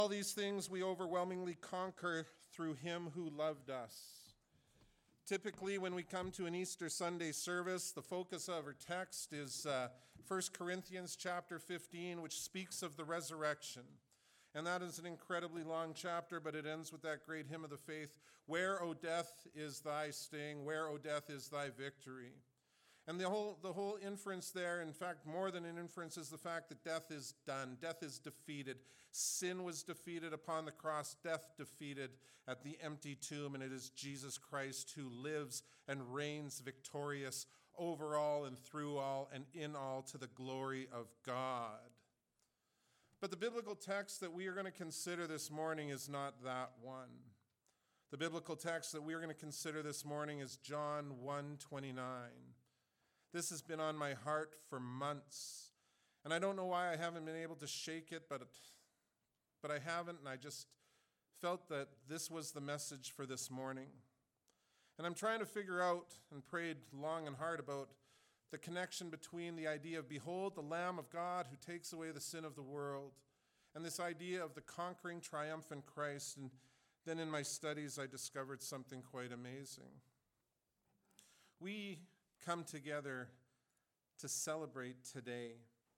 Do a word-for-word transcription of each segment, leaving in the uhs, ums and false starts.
All these things we overwhelmingly conquer through him who loved us. Typically, when we come to an Easter Sunday service, the focus of our text is uh, First Corinthians chapter fifteen, which speaks of the resurrection. And that is an incredibly long chapter, but it ends with that great hymn of the faith, "Where, O death, is thy sting? Where, O death, is thy victory?" And the whole the whole inference there, in fact, more than an inference, is the fact that death is done. Death is defeated. Sin was defeated upon the cross. Death defeated at the empty tomb. And it is Jesus Christ who lives and reigns victorious over all and through all and in all to the glory of God. But the biblical text that we are going to consider this morning is not that one. The biblical text that we are going to consider this morning is John one twenty-nine. This has been on my heart for months, and I don't know why I haven't been able to shake it, but, but I haven't, and I just felt that this was the message for this morning. And I'm trying to figure out, and prayed long and hard about, the connection between the idea of, behold, the Lamb of God who takes away the sin of the world, and this idea of the conquering, triumphant Christ. And then in my studies, I discovered something quite amazing. We come together to celebrate today.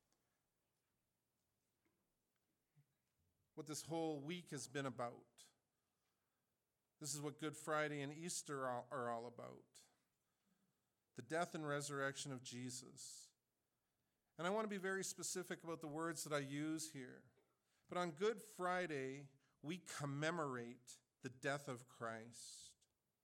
What this whole week has been about. This is what Good Friday and Easter are all about. The death and resurrection of Jesus. And I want to be very specific about the words that I use here. But on Good Friday, we commemorate the death of Christ.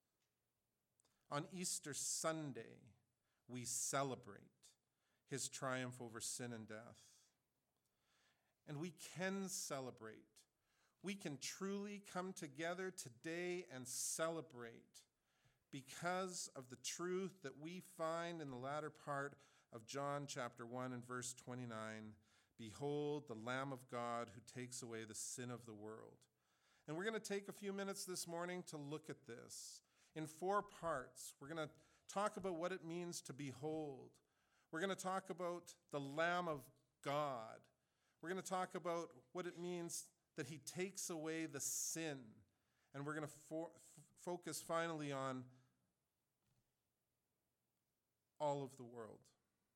On Easter Sunday, we celebrate his triumph over sin and death. And we can celebrate. We can truly come together today and celebrate because of the truth that we find in the latter part of John chapter one and verse twenty-nine. Behold, the Lamb of God who takes away the sin of the world. And we're going to take a few minutes this morning to look at this in four parts. We're going to talk about what it means to behold. We're going to talk about the Lamb of God. We're going to talk about what it means that he takes away the sin. And we're going to fo- f- focus finally on all of the world.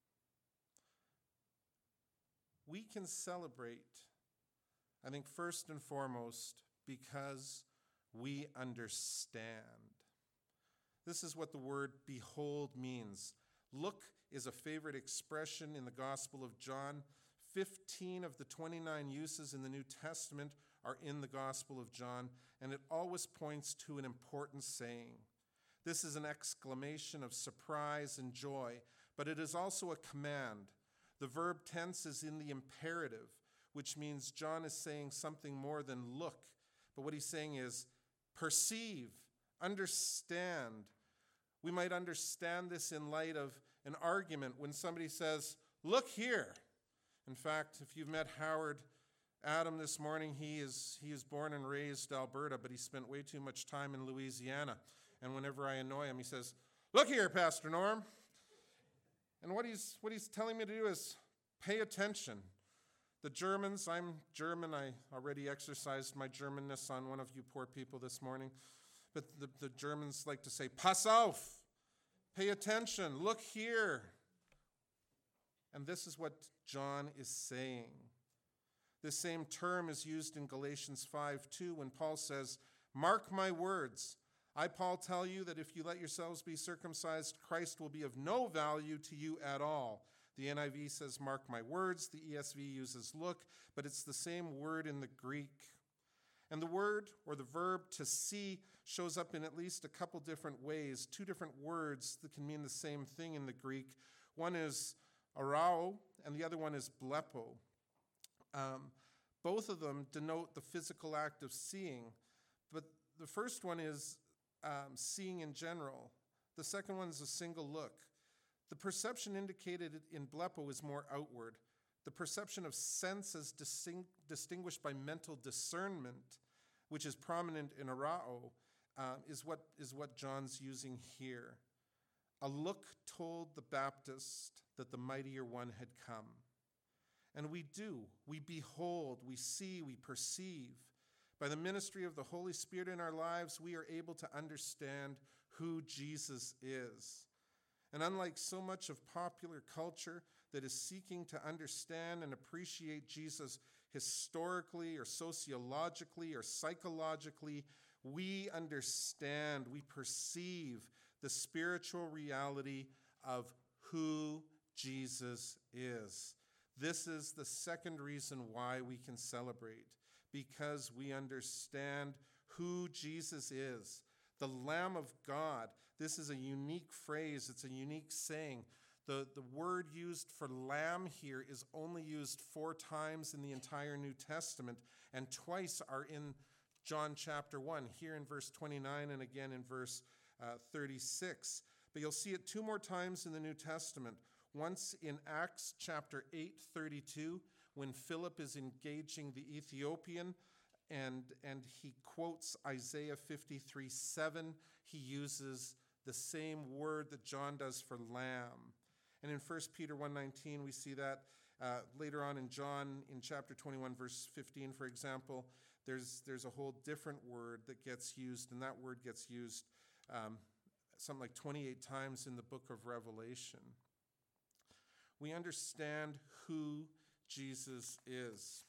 We can celebrate, I think, first and foremost, because we understand. This is what the word behold means. Look is a favorite expression in the Gospel of John. Fifteen of the twenty-nine uses in the New Testament are in the Gospel of John, and it always points to an important saying. This is an exclamation of surprise and joy, but it is also a command. The verb tense is in the imperative, which means John is saying something more than look, but what he's saying is perceive. Understand. We might understand this in light of an argument when somebody says, look here. In fact, if you've met Howard Adam this morning, he is he is born and raised Alberta, but he spent way too much time in Louisiana. And whenever I annoy him, he says, look here, Pastor Norm. And what he's what he's telling me to do is pay attention. The Germans, I'm German, I already exercised my Germanness on one of you poor people this morning. But the, the Germans like to say, pass auf, pay attention, look here. And this is what John is saying. This same term is used in Galatians five two when Paul says, mark my words. I, Paul, tell you that if you let yourselves be circumcised, Christ will be of no value to you at all. The N I V says, mark my words. The E S V uses look, but it's the same word in the Greek. And the word or the verb to see shows up in at least a couple different ways, two different words that can mean the same thing in the Greek. One is arao, and the other one is blepo. Um, both of them denote the physical act of seeing, but the first one is um, seeing in general. The second one is a single look. The perception indicated in blepo is more outward. The perception of sense as disting- distinguished by mental discernment, which is prominent in arao, uh, is what is what John's using here. A look told the Baptist that the mightier one had come. And we do. We behold, we see, we perceive. By the ministry of the Holy Spirit in our lives, we are able to understand who Jesus is. And unlike so much of popular culture that is seeking to understand and appreciate Jesus historically or sociologically or psychologically, we understand, we perceive the spiritual reality of who Jesus is. This is the second reason why we can celebrate, because we understand who Jesus is, the Lamb of God. This is a unique phrase. It's a unique saying. The, the word used for lamb here is only used four times in the entire New Testament, and twice are in John chapter one, here in verse twenty-nine and again in verse uh, thirty-six. But you'll see it two more times in the New Testament. Once in Acts chapter eight, thirty-two, when Philip is engaging the Ethiopian and, and he quotes Isaiah fifty-three seven, he uses the same word that John does for lamb. And in First Peter one nineteen, we see that. Uh, later on in John, in chapter twenty-one, verse fifteen, for example, there's, there's a whole different word that gets used, and that word gets used um, something like twenty-eight times in the book of Revelation. We understand who Jesus is.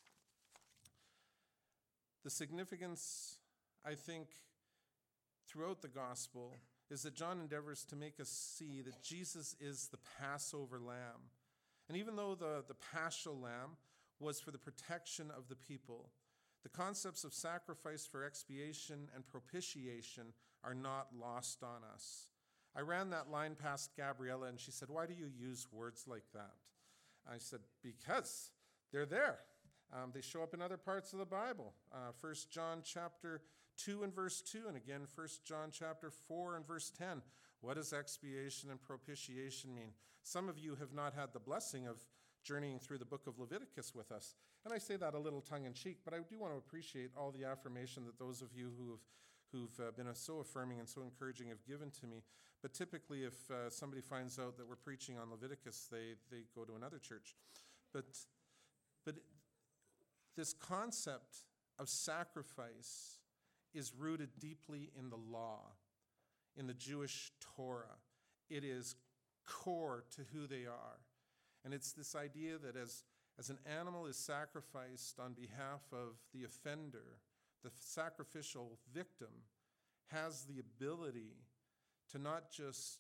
The significance, I think, throughout the gospel is that John endeavors to make us see that Jesus is the Passover lamb. And even though the, the paschal lamb was for the protection of the people, the concepts of sacrifice for expiation and propitiation are not lost on us. I ran that line past Gabriella and she said, "Why do you use words like that?" I said, "Because they're there. Um, they show up in other parts of the Bible. Uh, First John chapter two and verse two, and again First John chapter four and verse ten. What does expiation and propitiation mean? Some of you have not had the blessing of journeying through the book of Leviticus with us. And I say that a little tongue-in-cheek, but I do want to appreciate all the affirmation that those of you who have who've uh, been uh, so affirming and so encouraging have given to me. But typically, if uh, somebody finds out that we're preaching on Leviticus, they, they go to another church. But, but this concept of sacrifice is rooted deeply in the law, in the Jewish Torah. It is core to who they are. And it's this idea that as, as an animal is sacrificed on behalf of the offender, the sacrificial victim has the ability to not just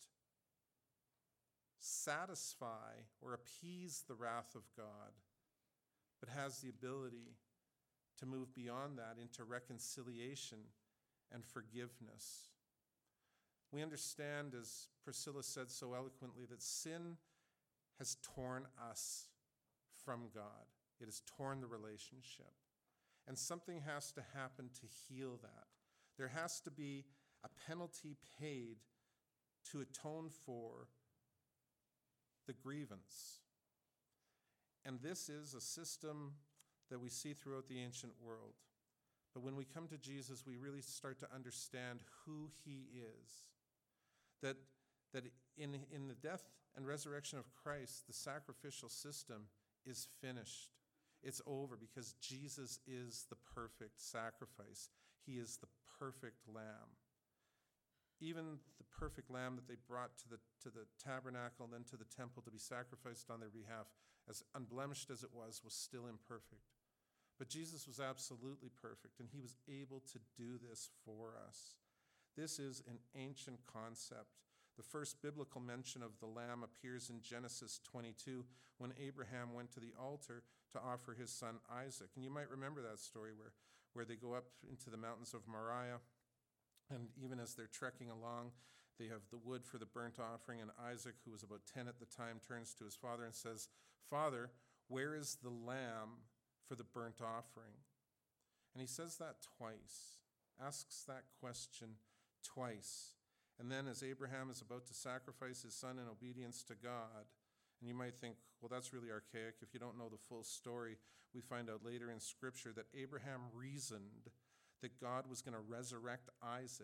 satisfy or appease the wrath of God, but has the ability to move beyond that into reconciliation and forgiveness. We understand, as Priscilla said so eloquently, that sin has torn us from God. It has torn the relationship. And something has to happen to heal that. There has to be a penalty paid to atone for the grievance. And this is a system that we see throughout the ancient world. But when we come to Jesus, we really start to understand who he is. That, that in, in the death and resurrection of Christ, the sacrificial system is finished. It's over because Jesus is the perfect sacrifice. He is the perfect lamb. Even the perfect lamb that they brought to the, to the tabernacle and then to the temple to be sacrificed on their behalf, as unblemished as it was, was still imperfect. But Jesus was absolutely perfect, and he was able to do this for us. This is an ancient concept. The first biblical mention of the lamb appears in Genesis twenty-two, when Abraham went to the altar to offer his son Isaac. And you might remember that story where, where they go up into the mountains of Moriah, and even as they're trekking along, they have the wood for the burnt offering, and Isaac, who was about ten at the time, turns to his father and says, "Father, where is the lamb for the burnt offering?" And he says that twice, asks that question twice. And then as Abraham is about to sacrifice his son in obedience to God, and you might think, well, that's really archaic. If you don't know the full story, we find out later in Scripture that Abraham reasoned that God was going to resurrect Isaac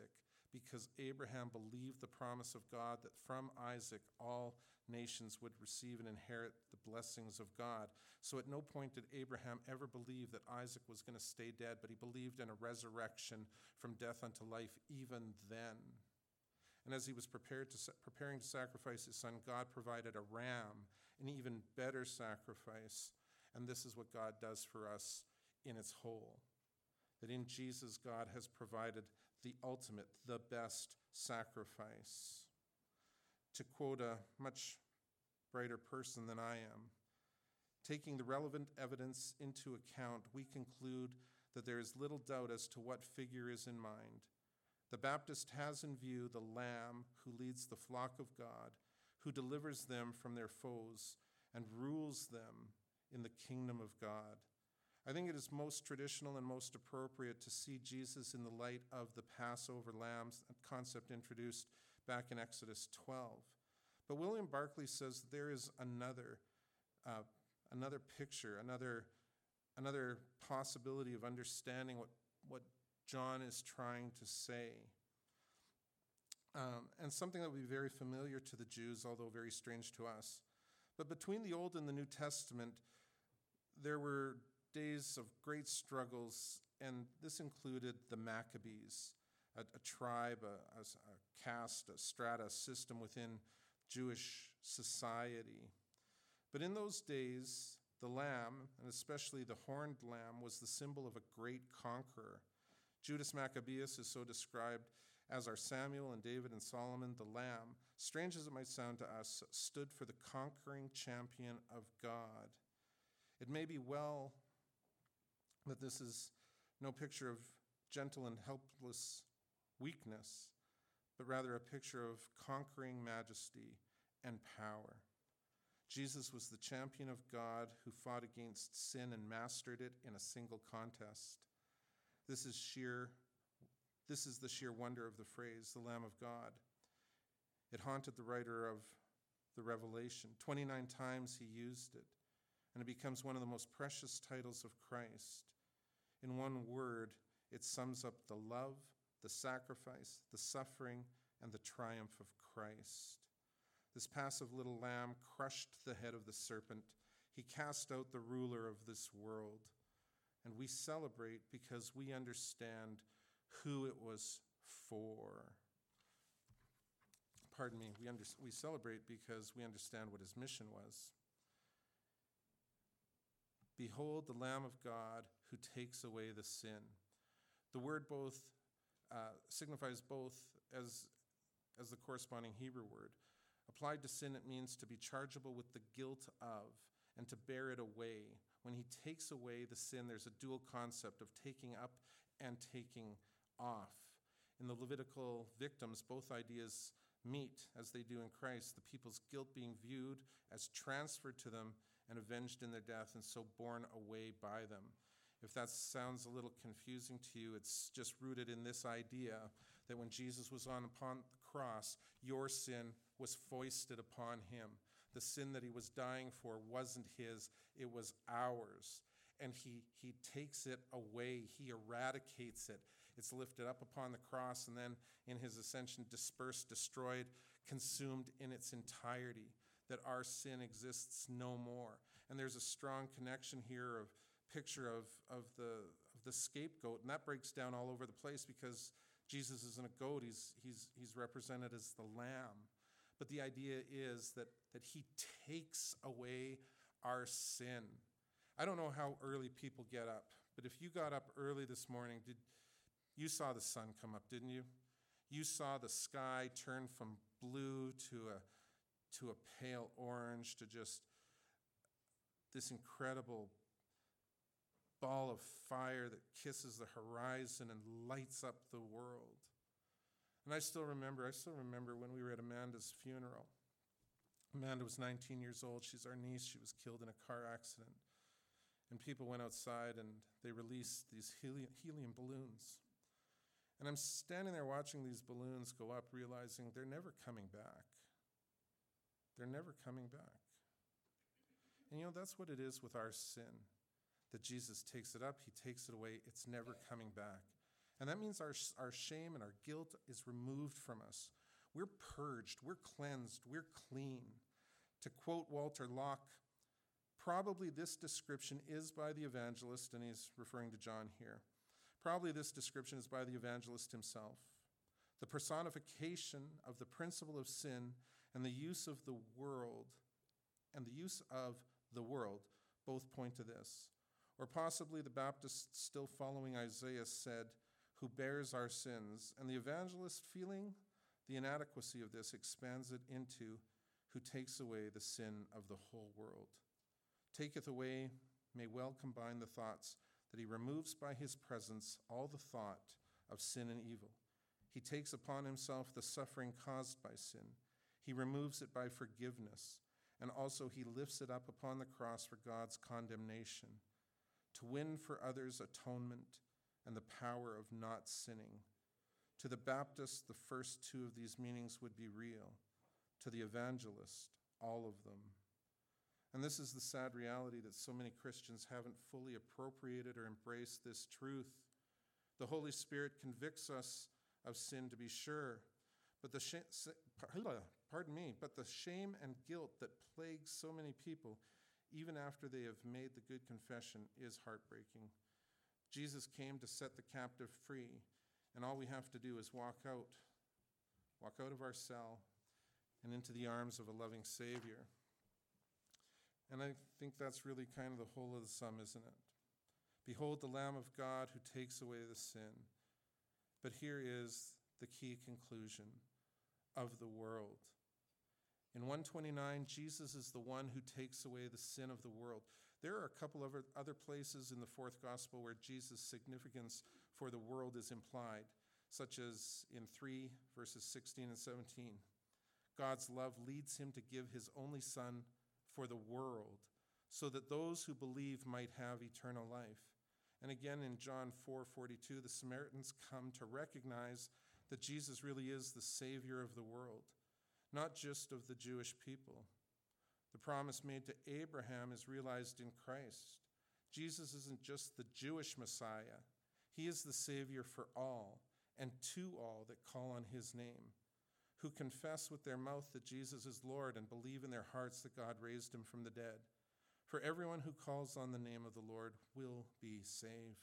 because Abraham believed the promise of God that from Isaac all nations would receive and inherit the blessings of God. So at no point did Abraham ever believe that Isaac was going to stay dead, but he believed in a resurrection from death unto life even then. And as he was prepared to, preparing to sacrifice his son, God provided a ram, an even better sacrifice. And this is what God does for us in its whole. That in Jesus, God has provided the ultimate, the best sacrifice. To quote a much brighter person than I am, taking the relevant evidence into account, we conclude that there is little doubt as to what figure is in mind. The Baptist has in view the Lamb who leads the flock of God, who delivers them from their foes and rules them in the kingdom of God. I think it is most traditional and most appropriate to see Jesus in the light of the Passover lambs, a concept introduced back in Exodus twelve. But William Barclay says there is another, uh, another picture, another, another possibility of understanding what, what John is trying to say. Um, and something that would be very familiar to the Jews, although very strange to us. But between the Old and the New Testament, there were days of great struggles, and this included the Maccabees, a, a tribe, a, a, a caste, a strata, a system within Jewish society. But in those days, the lamb, and especially the horned lamb, was the symbol of a great conqueror. Judas Maccabeus is so described as are Samuel and David and Solomon. The lamb, strange as it might sound to us, stood for the conquering champion of God. It may be well that this is no picture of gentle and helpless weakness, but rather a picture of conquering majesty and power. Jesus was the champion of God who fought against sin and mastered it in a single contest. This is sheer, this is the sheer wonder of the phrase, the Lamb of God. It haunted the writer of the Revelation. twenty-nine times he used it, and it becomes one of the most precious titles of Christ. In one word, it sums up the love, the sacrifice, the suffering, and the triumph of Christ. This passive little lamb crushed the head of the serpent. He cast out the ruler of this world. And we celebrate because we understand who it was for. Pardon me, we, under, we celebrate because we understand what his mission was. Behold the Lamb of God who takes away the sin. The word both uh, signifies both as, as the corresponding Hebrew word. Applied to sin, it means to be chargeable with the guilt of and to bear it away. When he takes away the sin, there's a dual concept of taking up and taking off. In the Levitical victims, both ideas meet as they do in Christ, the people's guilt being viewed as transferred to them and avenged in their death and so borne away by them. If that sounds a little confusing to you, it's just rooted in this idea that when Jesus was on upon the cross, your sin was foisted upon him. The sin that he was dying for wasn't his, it was ours. And he, he takes it away, he eradicates it. It's lifted up upon the cross and then in his ascension dispersed, destroyed, consumed in its entirety, that our sin exists no more. And there's a strong connection here of picture of, of, the, of the scapegoat, and that breaks down all over the place because Jesus isn't a goat, he's, he's, he's represented as the lamb. But the idea is that, that he takes away our sin. I don't know how early people get up, but if you got up early this morning, did you saw the sun come up, didn't you? You saw the sky turn from blue to a, to a pale orange to just this incredible ball of fire that kisses the horizon and lights up the world. And I still remember, I still remember when we were at Amanda's funeral. Amanda was nineteen years old. She's our niece. She was killed in a car accident. And people went outside and they released these helium, helium balloons. And I'm standing there watching these balloons go up, realizing they're never coming back. They're never coming back. And you know, that's what it is with our sin, that Jesus takes it up, he takes it away, it's never coming back. And that means our, our shame and our guilt is removed from us. We're purged, we're cleansed, we're clean. To quote Walter Locke, probably this description is by the evangelist, and he's referring to John here. Probably this description is by the evangelist himself. The personification of the principle of sin and the use of the world, and the use of the world, both point to this. Or possibly the Baptist, still following Isaiah, said, who bears our sins, and the evangelist, feeling the inadequacy of this, expands it into, who takes away the sin of the whole world. Taketh away may well combine the thoughts that he removes by his presence all the thought of sin and evil. He takes upon himself the suffering caused by sin. He removes it by forgiveness, and also he lifts it up upon the cross for God's condemnation, to win for others atonement and the power of not sinning. To the Baptist, the first two of these meanings would be real. To the evangelist, all of them. And this is the sad reality that so many Christians haven't fully appropriated or embraced this truth. The Holy Spirit convicts us of sin, to be sure, but the sh- pardon me, but the shame and guilt that plagues so many people, even after they have made the good confession, is heartbreaking. Jesus came to set the captive free, and all we have to do is walk out, walk out of our cell and into the arms of a loving Savior. And I think that's really kind of the whole of the sum, isn't it? Behold the Lamb of God who takes away the sin. But here is the key conclusion of the world. In one twenty-nine, Jesus is the one who takes away the sin of the world. There are a couple of other places in the fourth gospel where Jesus' significance for the world is implied, such as in three, verses sixteen and seventeen. God's love leads him to give his only Son for the world, so that those who believe might have eternal life. And again in John four forty-two, the Samaritans come to recognize that Jesus really is the Savior of the world, not just of the Jewish people. The promise made to Abraham is realized in Christ. Jesus isn't just the Jewish Messiah. He is the Savior for all and to all that call on his name, who confess with their mouth that Jesus is Lord and believe in their hearts that God raised him from the dead. For everyone who calls on the name of the Lord will be saved.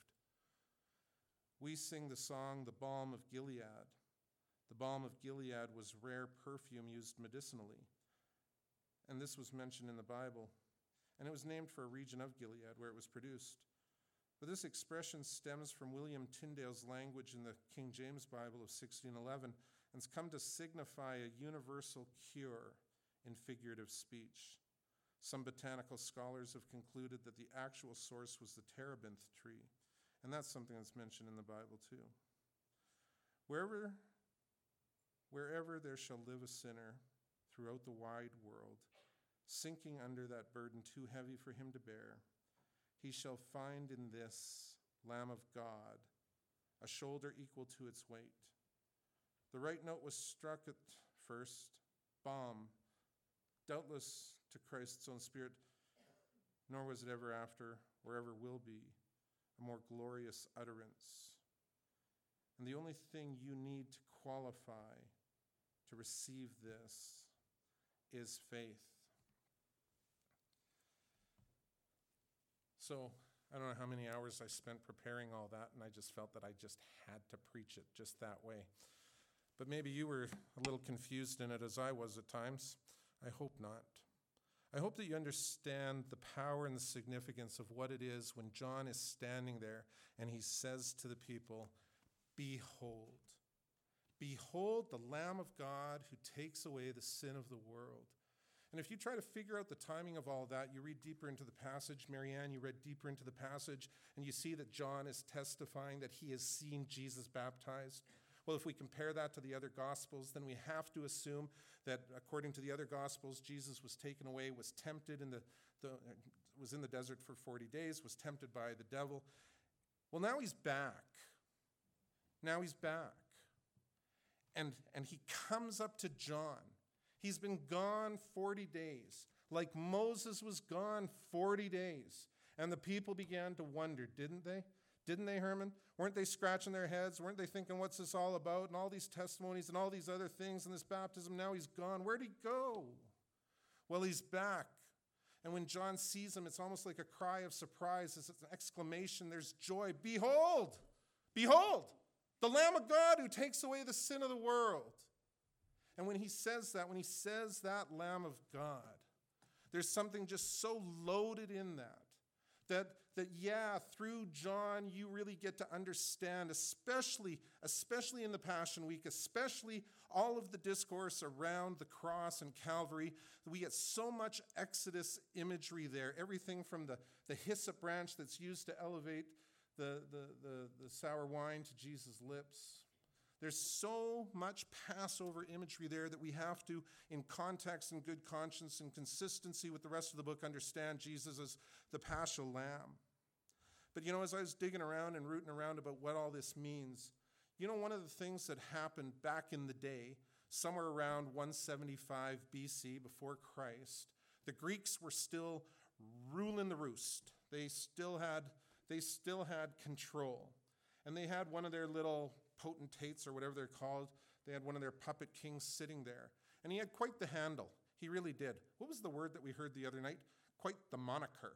We sing the song, The Balm of Gilead. The balm of Gilead was rare perfume used medicinally. And this was mentioned in the Bible. And it was named for a region of Gilead where it was produced. But this expression stems from William Tyndale's language in the King James Bible of sixteen eleven, and it's come to signify a universal cure in figurative speech. Some botanical scholars have concluded that the actual source was the terebinth tree, and that's something that's mentioned in the Bible too. Wherever, wherever there shall live a sinner throughout the wide world, sinking under that burden too heavy for him to bear, he shall find in this Lamb of God a shoulder equal to its weight. The right note was struck at first, balm, doubtless to Christ's own Spirit, nor was it ever after, or ever will be, a more glorious utterance. And the only thing you need to qualify to receive this is faith. So, I don't know how many hours I spent preparing all that, and I just felt that I just had to preach it just that way. But maybe you were a little confused in it as I was at times. I hope not. I hope that you understand the power and the significance of what it is when John is standing there and he says to the people, "Behold, behold the Lamb of God who takes away the sin of the world." And if you try to figure out the timing of all that, you read deeper into the passage. Marianne, you read deeper into the passage, and you see that John is testifying that he has seen Jesus baptized. Well, if we compare that to the other Gospels, then we have to assume that according to the other Gospels, Jesus was taken away, was tempted in the, the was in the desert for forty days, was tempted by the devil. Well, now he's back. Now he's back. And, and he comes up to John. He's been gone forty days, like Moses was gone forty days. And the people began to wonder, didn't they? Didn't they, Herman? Weren't they scratching their heads? Weren't they thinking, what's this all about? And all these testimonies and all these other things and this baptism, now he's gone. Where'd he go? Well, he's back. And when John sees him, it's almost like a cry of surprise. It's an exclamation. There's joy. Behold, behold, the Lamb of God who takes away the sin of the world. And when he says that, when he says that Lamb of God, there's something just so loaded in that, that, that yeah, through John, you really get to understand, especially, especially in the Passion Week, especially all of the discourse around the cross and Calvary. We get so much Exodus imagery there, everything from the, the hyssop branch that's used to elevate the, the, the, the sour wine to Jesus' lips. There's so much Passover imagery there that we have to, in context and good conscience and consistency with the rest of the book, understand Jesus as the Paschal Lamb. But you know, as I was digging around and rooting around about what all this means, you know, one of the things that happened back in the day, somewhere around one seventy-five B C, before Christ, the Greeks were still ruling the roost. They still had, they still had control. And they had one of their little potentates, or whatever they're called. They had one of their puppet kings sitting there. And he had quite the handle. He really did. What was the word that we heard the other night? Quite the moniker.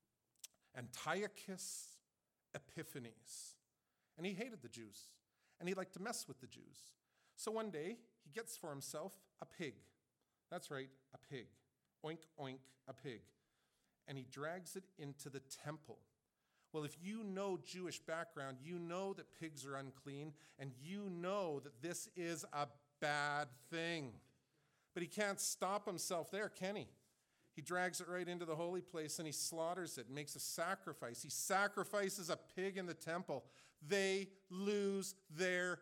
Antiochus Epiphanes. And he hated the Jews. And he liked to mess with the Jews. So one day, he gets for himself a pig. That's right, a pig. Oink, oink, a pig. And he drags it into the temple. Well, if you know Jewish background, you know that pigs are unclean, and you know that this is a bad thing. But he can't stop himself there, can he? He drags it right into the holy place and he slaughters it and makes a sacrifice. He sacrifices a pig in the temple. They lose their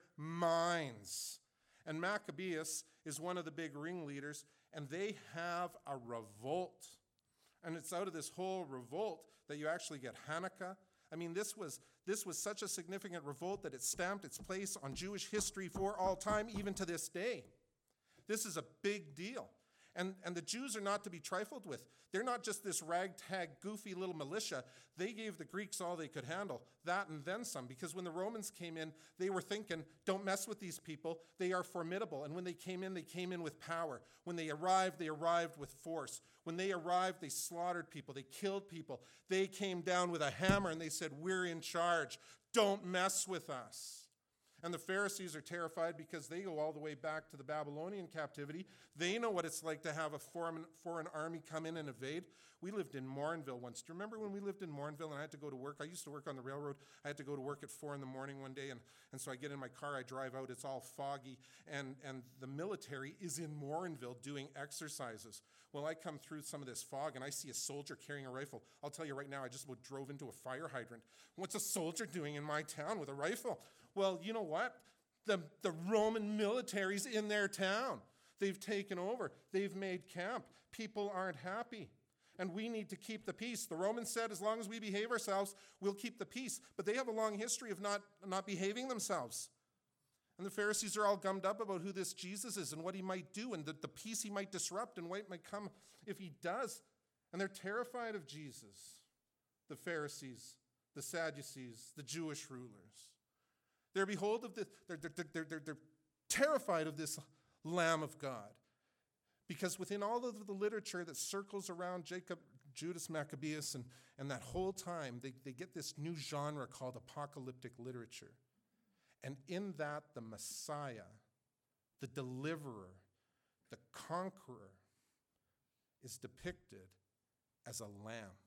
minds. And Maccabeus is one of the big ringleaders, and they have a revolt. And it's out of this whole revolt that you actually get Hanukkah. I mean, this was, this was such a significant revolt that it stamped its place on Jewish history for all time, even to this day. This is a big deal. And, and the Jews are not to be trifled with. They're not just this ragtag, goofy little militia. They gave the Greeks all they could handle, that and then some, because when the Romans came in, they were thinking, don't mess with these people. They are formidable. And when they came in, they came in with power. When they arrived, they arrived with force. When they arrived, they slaughtered people. They killed people. They came down with a hammer and they said, we're in charge. Don't mess with us. And the Pharisees are terrified because they go all the way back to the Babylonian captivity. They know what it's like to have a foreign, foreign army come in and invade. We lived in Morinville once. Do you remember when we lived in Morinville and I had to go to work? I used to work on the railroad. I had to go to work at four in the morning one day, and, and so I get in my car, I drive out, it's all foggy, and, and the military is in Morinville doing exercises. Well, I come through some of this fog, and I see a soldier carrying a rifle. I'll tell you right now, I just about drove into a fire hydrant. What's a soldier doing in my town with a rifle? Well, you know what? The, the Roman military's in their town. They've taken over. They've made camp. People aren't happy. And we need to keep the peace. The Romans said, as long as we behave ourselves, we'll keep the peace. But they have a long history of not, not behaving themselves. And the Pharisees are all gummed up about who this Jesus is and what he might do and the, the peace he might disrupt and what might come if he does. And they're terrified of Jesus, the Pharisees, the Sadducees, the Jewish rulers. They're behold of this, they're, they're, they're, they're, they're terrified of this Lamb of God. Because within all of the literature that circles around Jacob, Judas Maccabeus, and, and that whole time, they, they get this new genre called apocalyptic literature. And in that, the Messiah, the deliverer, the conqueror, is depicted as a lamb.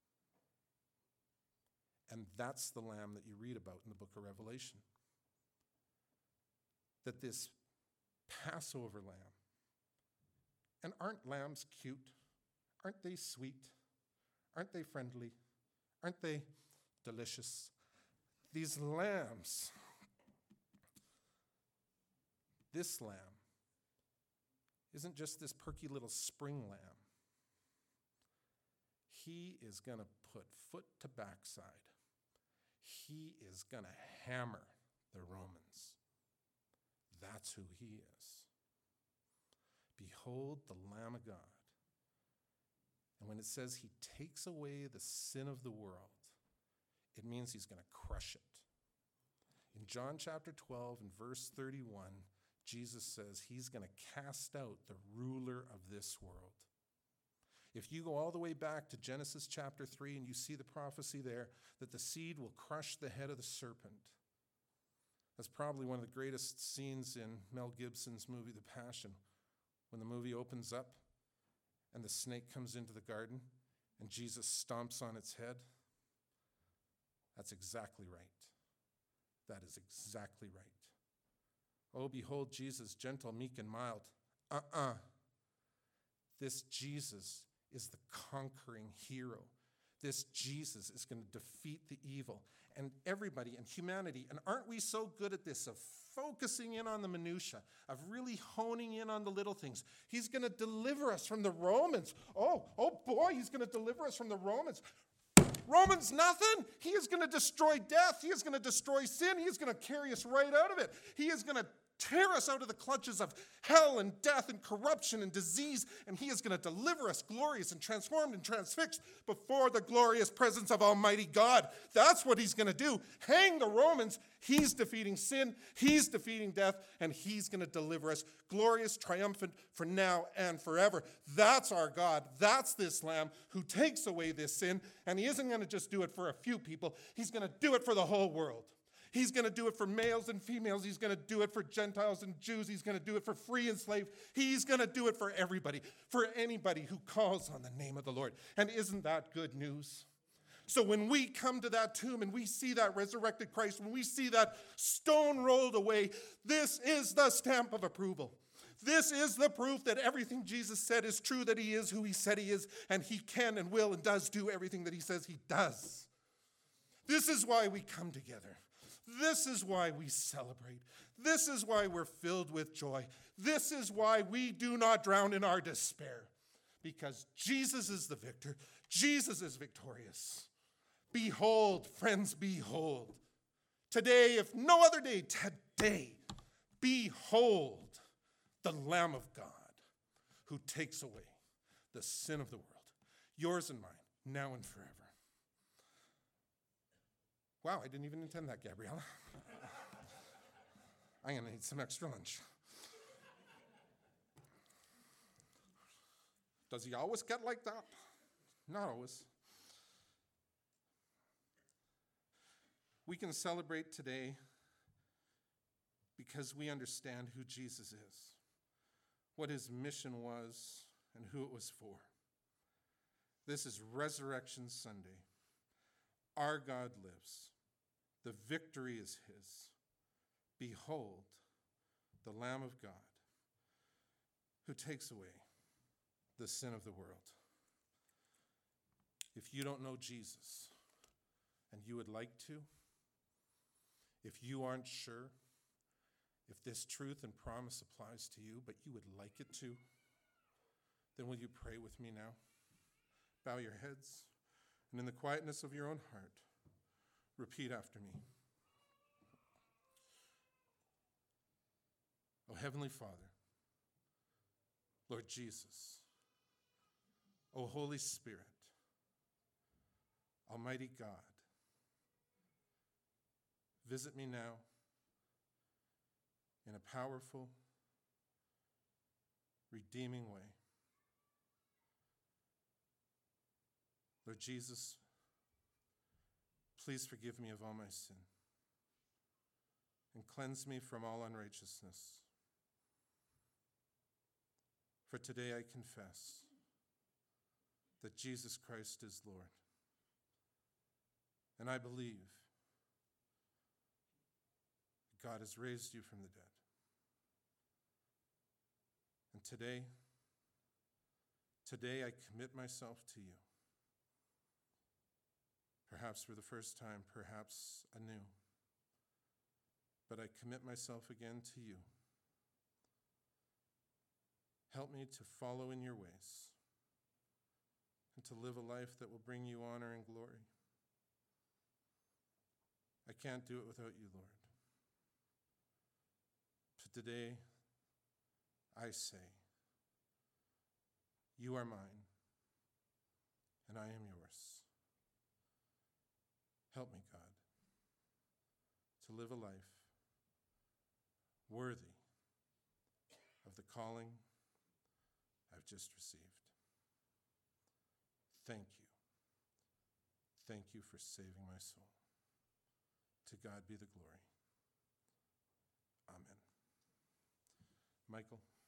And that's the lamb that you read about in the book of Revelation. That this Passover lamb, and aren't lambs cute? Aren't they sweet? Aren't they friendly? Aren't they delicious? These lambs, this lamb isn't just this perky little spring lamb. He is going to put foot to backside. He is going to hammer the Romans. That's who he is. Behold the Lamb of God. And when it says he takes away the sin of the world, It means he's going to crush it. In John chapter twelve and verse thirty-one, Jesus says he's going to cast out the ruler of this world. If you go all the way back to Genesis chapter three and you see the prophecy there that the seed will crush the head of the serpent, that's probably one of the greatest scenes in Mel Gibson's movie, The Passion, when the movie opens up and the snake comes into the garden and Jesus stomps on its head. That's exactly right. That is exactly right. Oh, behold Jesus, gentle, meek, and mild. Uh-uh. This Jesus is the conquering hero. This Jesus is going to defeat the evil. And everybody and humanity, and aren't we so good at this, of focusing in on the minutia, of really honing in on the little things. He's going to deliver us from the Romans. Oh, oh boy, he's going to deliver us from the Romans. Romans nothing. He is going to destroy death. He is going to destroy sin. He is going to carry us right out of it. He is going to tear us out of the clutches of hell and death and corruption and disease, and he is going to deliver us glorious and transformed and transfixed before the glorious presence of Almighty God. That's what he's going to do. Hang the Romans. He's defeating sin. He's defeating death, and he's going to deliver us glorious, triumphant for now and forever. That's our God. That's this Lamb who takes away this sin, and he isn't going to just do it for a few people. He's going to do it for the whole world. He's going to do it for males and females. He's going to do it for Gentiles and Jews. He's going to do it for free and slave. He's going to do it for everybody, for anybody who calls on the name of the Lord. And isn't that good news? So when we come to that tomb and we see that resurrected Christ, when we see that stone rolled away, this is the stamp of approval. This is the proof that everything Jesus said is true, that he is who he said he is, and he can and will and does do everything that he says he does. This is why we come together. This is why we celebrate. This is why we're filled with joy. This is why we do not drown in our despair. Because Jesus is the victor. Jesus is victorious. Behold, friends, behold. Today, if no other day, today, behold the Lamb of God who takes away the sin of the world. Yours and mine, now and forever. Wow, I didn't even intend that, Gabriella. I'm going to need some extra lunch. Does he always get like that? Not always. We can celebrate today because we understand who Jesus is, what his mission was, and who it was for. This is Resurrection Sunday. Our God lives. The victory is his. Behold, the Lamb of God who takes away the sin of the world. If you don't know Jesus and you would like to, if you aren't sure if this truth and promise applies to you, but you would like it to, then will you pray with me now? Bow your heads, and in the quietness of your own heart, repeat after me. Oh, Heavenly Father, Lord Jesus, oh, Holy Spirit, Almighty God, visit me now in a powerful, redeeming way. Lord Jesus, please forgive me of all my sin and cleanse me from all unrighteousness. For today I confess that Jesus Christ is Lord, and I believe God has raised you from the dead. And today, today I commit myself to you. Perhaps for the first time, perhaps anew. But I commit myself again to you. Help me to follow in your ways and to live a life that will bring you honor and glory. I can't do it without you, Lord. So today, I say, you are mine, and I am yours. Help me, God, to live a life worthy of the calling I've just received. Thank you. Thank you for saving my soul. To God be the glory. Amen. Michael.